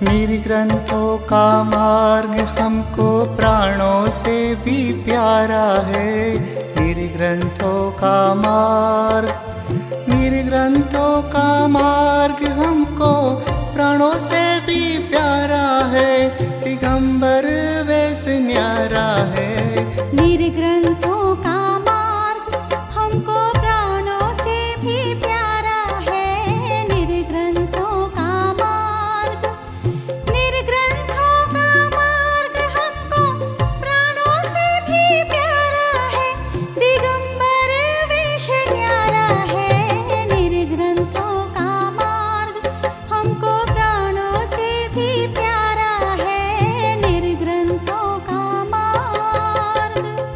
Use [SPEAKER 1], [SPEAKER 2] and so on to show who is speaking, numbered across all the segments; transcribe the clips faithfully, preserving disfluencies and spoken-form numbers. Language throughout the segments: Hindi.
[SPEAKER 1] निर्ग्रंथों का मार्ग हमको प्राणों से भी प्यारा है। निर्ग्रंथों का मार्ग निर्ग्रंथों का मार्ग हमको प्राणों से भी प्यारा है। दिगंबर वेश न्यारा है।
[SPEAKER 2] निर्ग्रंथों का मार्ग हमको प्राणों से भी प्यारा है। निर्ग्रंथों का मार्ग निर्ग्रंथों का मार्ग हमको प्राणों से भी प्यारा है। दिगंबर वेश न्यारा है। निर्ग्रंथों का मार्ग हमको प्राणों से भी प्यारा है। निर्ग्रंथों का मार्ग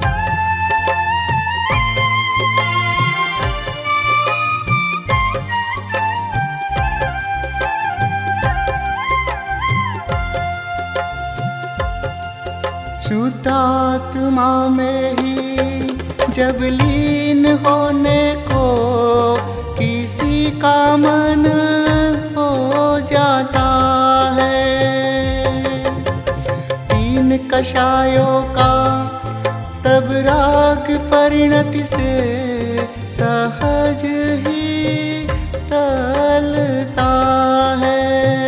[SPEAKER 1] शुद्धात्मा में ही जब लीन होने को किसी का मन हो जाता है। तीन कषायों का तब राग परिणति से सहज ही टलता है।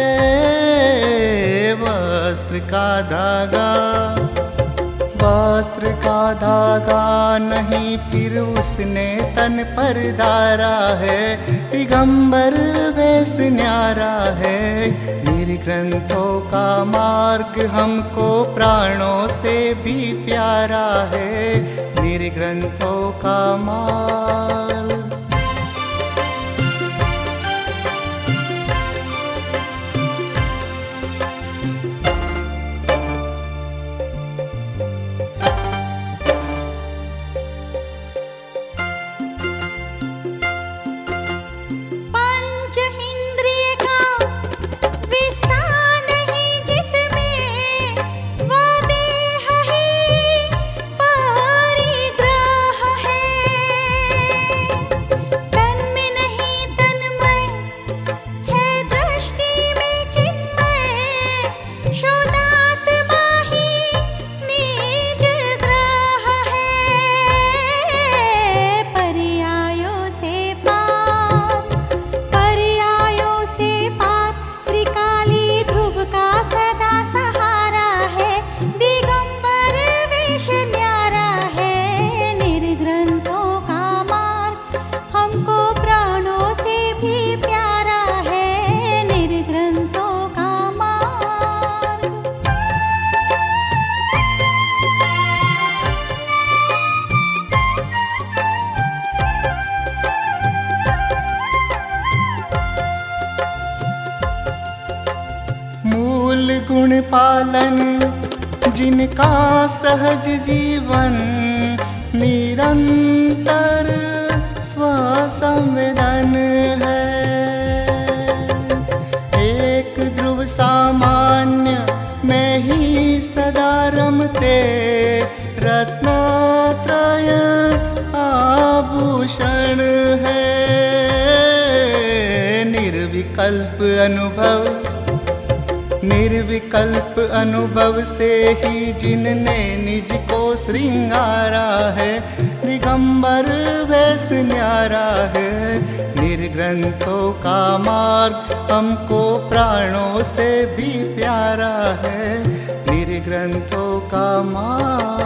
[SPEAKER 1] वस्त्र का धागा वस्त्र का धागा नहीं फिर उसने तन पर धारा है। दिगंबर वेश न्यारा है। निर्ग्रंथों का मार्ग हमको प्राणों से भी प्यारा है। निर्ग्रंथों का मार्ग गुण पालन जिनका सहज जीवन निरंतर स्वसंवेदन है। एक ध्रुव सामान्य में ही सदा रमते रत्नत्रय आभूषण है। निर्विकल्प अनुभव निर्विकल्प अनुभव से ही जिनने निज को श्रृंगारा है। दिगंबर वेश न्यारा है। निर्ग्रंथों का मार्ग हमको प्राणों से भी प्यारा है। निर्ग्रंथों का मार्ग